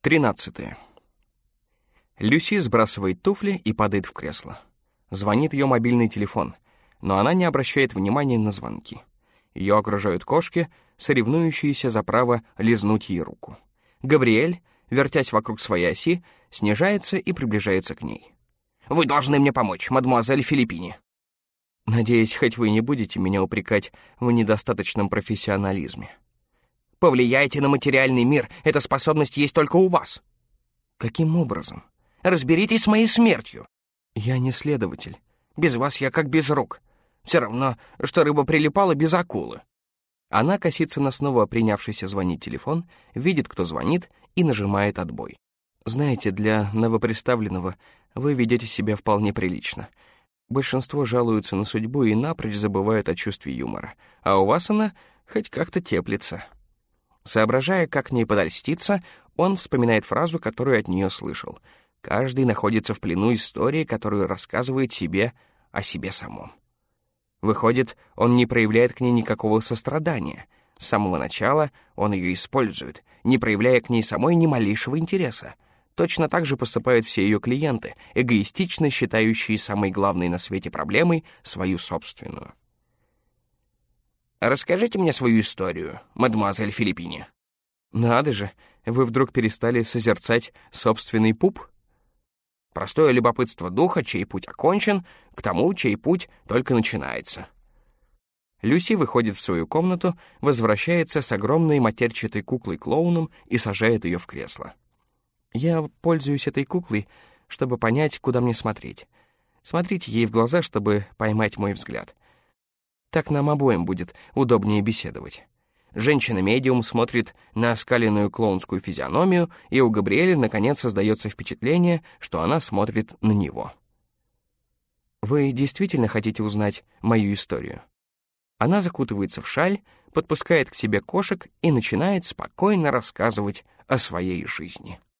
13. Люси сбрасывает туфли и падает в кресло. Звонит ее мобильный телефон, но она не обращает внимания на звонки. Ее окружают кошки, соревнующиеся за право лизнуть ей руку. Габриэль, вертясь вокруг своей оси, снижается и приближается к ней. «Вы должны мне помочь, мадемуазель Филиппини». «Надеюсь, хоть вы не будете меня упрекать в недостаточном профессионализме». «Повлияйте на материальный мир, эта способность есть только у вас». «Каким образом?» «Разберитесь с моей смертью». «Я не следователь. Без вас я как без рук. Все равно, что рыба прилипала без акулы». Она косится на снова принявшийся звонить телефон, видит, кто звонит, и нажимает отбой. «Знаете, для новоприставленного вы ведете себя вполне прилично. Большинство жалуются на судьбу и напрочь забывают о чувстве юмора, а у вас она хоть как-то теплится». Соображая, как к ней подольститься, он вспоминает фразу, которую от нее слышал. Каждый находится в плену истории, которую рассказывает себе о себе самом. Выходит, он не проявляет к ней никакого сострадания. С самого начала он ее использует, не проявляя к ней самой ни малейшего интереса. Точно так же поступают все ее клиенты, эгоистично считающие самой главной на свете проблемой свою собственную. «Расскажите мне свою историю, мадемуазель Филиппини». «Надо же, вы вдруг перестали созерцать собственный пуп?» «Простое любопытство духа, чей путь окончен, к тому, чей путь только начинается». Люси выходит в свою комнату, возвращается с огромной матерчатой куклой-клоуном и сажает ее в кресло. «Я пользуюсь этой куклой, чтобы понять, куда мне смотреть. Смотрите ей в глаза, чтобы поймать мой взгляд. Так нам обоим будет удобнее беседовать». Женщина-медиум смотрит на оскаленную клоунскую физиономию, и у Габриэля, наконец, создается впечатление, что она смотрит на него. «Вы действительно хотите узнать мою историю?» Она закутывается в шаль, подпускает к себе кошек и начинает спокойно рассказывать о своей жизни.